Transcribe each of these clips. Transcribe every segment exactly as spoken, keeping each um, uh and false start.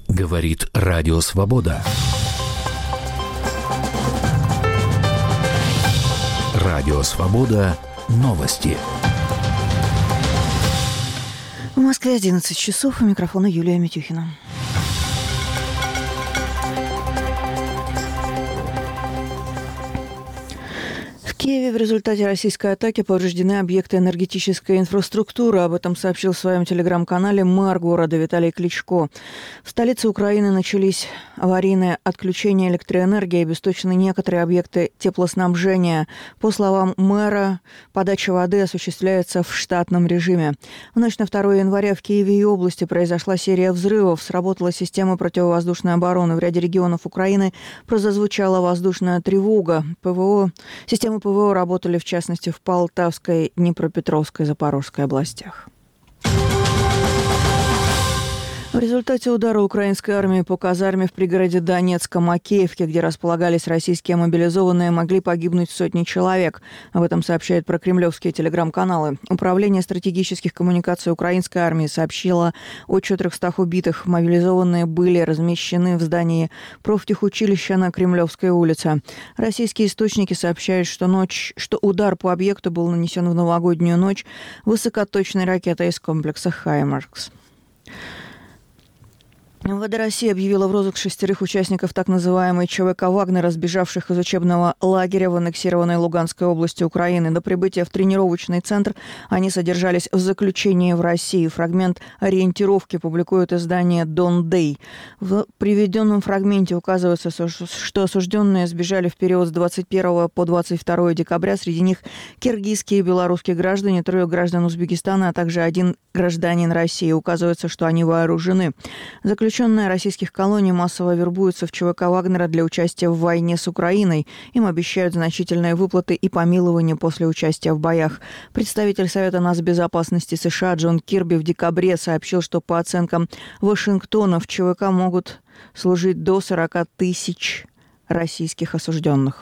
Говорит Радио Свобода. Радио Свобода. Новости. В Москве одиннадцать часов. У микрофона Юлия Митюхина. В Киеве в результате российской атаки повреждены объекты энергетической инфраструктуры. Об этом сообщил в своем телеграм-канале мэр города Виталий Кличко. В столице Украины начались аварийные отключения электроэнергии, обесточены некоторые объекты теплоснабжения. По словам мэра, подача воды осуществляется в штатном режиме. В ночь на второе января в Киеве и области произошла серия взрывов. Сработала система противовоздушной обороны. В ряде регионов Украины прозвучала воздушная тревога. ПВО, системы ПВО работали, в частности, в Полтавской, Днепропетровской, Запорожской областях. В результате удара украинской армии по казарме в пригороде Донецка Макеевке, где располагались российские мобилизованные, могли погибнуть сотни человек. Об этом сообщают прокремлевские телеграм-каналы. Управление стратегических коммуникаций украинской армии сообщило о четырехстах убитых. Мобилизованные были размещены в здании профтехучилища на Кремлевской улице. Российские источники сообщают, что, ночь, что удар по объекту был нанесен в новогоднюю ночь высокоточной ракетой из комплекса «Хаймарс». МВД России объявила в розыск шестерых участников так называемой ЧВК «Вагнера», сбежавших из учебного лагеря в аннексированной Луганской области Украины. До прибытия в тренировочный центр они содержались в заключении в России. Фрагмент ориентировки публикует издание «Дон Дэй». В приведенном фрагменте указывается, что осужденные сбежали в период с двадцать первого по двадцать второе декабря. Среди них киргизские и белорусские граждане, трое граждан Узбекистана, а также один гражданин России. Указывается, что они вооружены. Заключенные российских колоний массово вербуются в ЧВК «Вагнера» для участия в войне с Украиной. Им обещают значительные выплаты и помилование после участия в боях. Представитель Совета нацбезопасности США Джон Кирби в декабре сообщил, что по оценкам Вашингтона в ЧВК могут служить до сорок тысяч российских осужденных.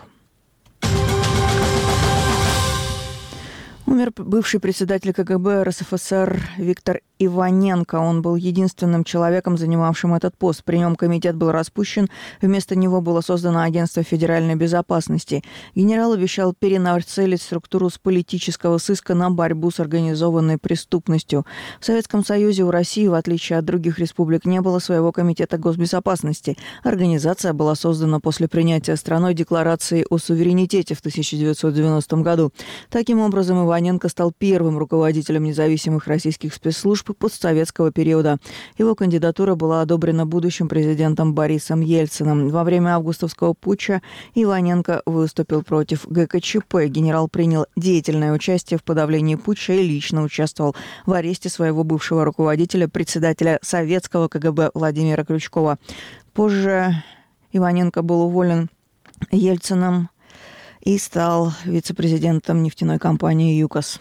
Умер бывший председатель КГБ РСФСР Виктор Иваненко. Он был единственным человеком, занимавшим этот пост. При нем комитет был распущен. Вместо него было создано Агентство федеральной безопасности. Генерал обещал перенацелить структуру с политического сыска на борьбу с организованной преступностью. В Советском Союзе у России, в отличие от других республик, не было своего комитета госбезопасности. Организация была создана после принятия страной Декларации о суверенитете в тысяча девятьсот девяностом году. Таким образом, Иваненко стал первым руководителем независимых российских спецслужб постсоветского периода. Его кандидатура была одобрена будущим президентом Борисом Ельциным. Во время августовского путча Иваненко выступил против ГКЧП. Генерал принял деятельное участие в подавлении путча и лично участвовал в аресте своего бывшего руководителя, председателя советского КГБ Владимира Крючкова. Позже Иваненко был уволен Ельциным и стал вице-президентом нефтяной компании «ЮКОС».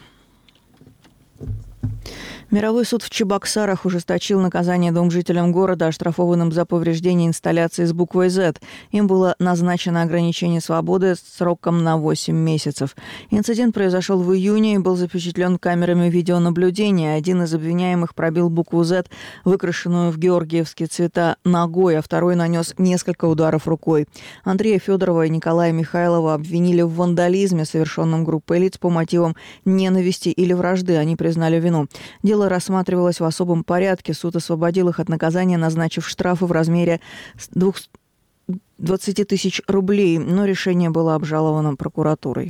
Мировой суд в Чебоксарах ужесточил наказание двум жителям города, оштрафованным за повреждение инсталляции с буквой «Z». Им было назначено ограничение свободы сроком на восемь месяцев. Инцидент произошел в июне и был запечатлен камерами видеонаблюдения. Один из обвиняемых пробил букву «Z», выкрашенную в георгиевские цвета, ногой, а второй нанес несколько ударов рукой. Андрея Федорова и Николая Михайлова обвинили в вандализме, совершенном группой лиц по мотивам ненависти или вражды. Они признали вину. Дело рассматривалось в особом порядке. Суд освободил их от наказания, назначив штрафы в размере двадцать тысяч рублей, но решение было обжаловано прокуратурой.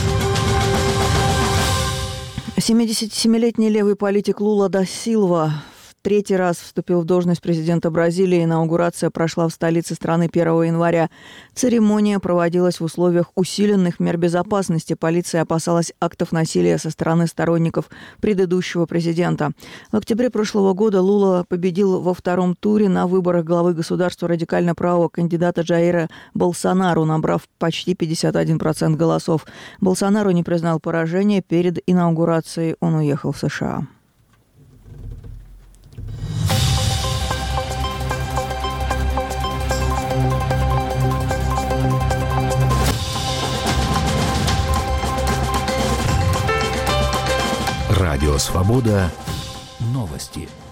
семидесятисемилетний левый политик Лула да Силва третий раз вступил в должность президента Бразилии. Инаугурация прошла в столице страны первого января. Церемония проводилась в условиях усиленных мер безопасности. Полиция опасалась актов насилия со стороны сторонников предыдущего президента. В октябре прошлого года Лула победил во втором туре на выборах главы государства радикально-правого кандидата Джаира Болсонару, набрав почти пятьдесят один процент голосов. Болсонару не признал поражение. Перед инаугурацией он уехал в США. Радио Свобода. Новости.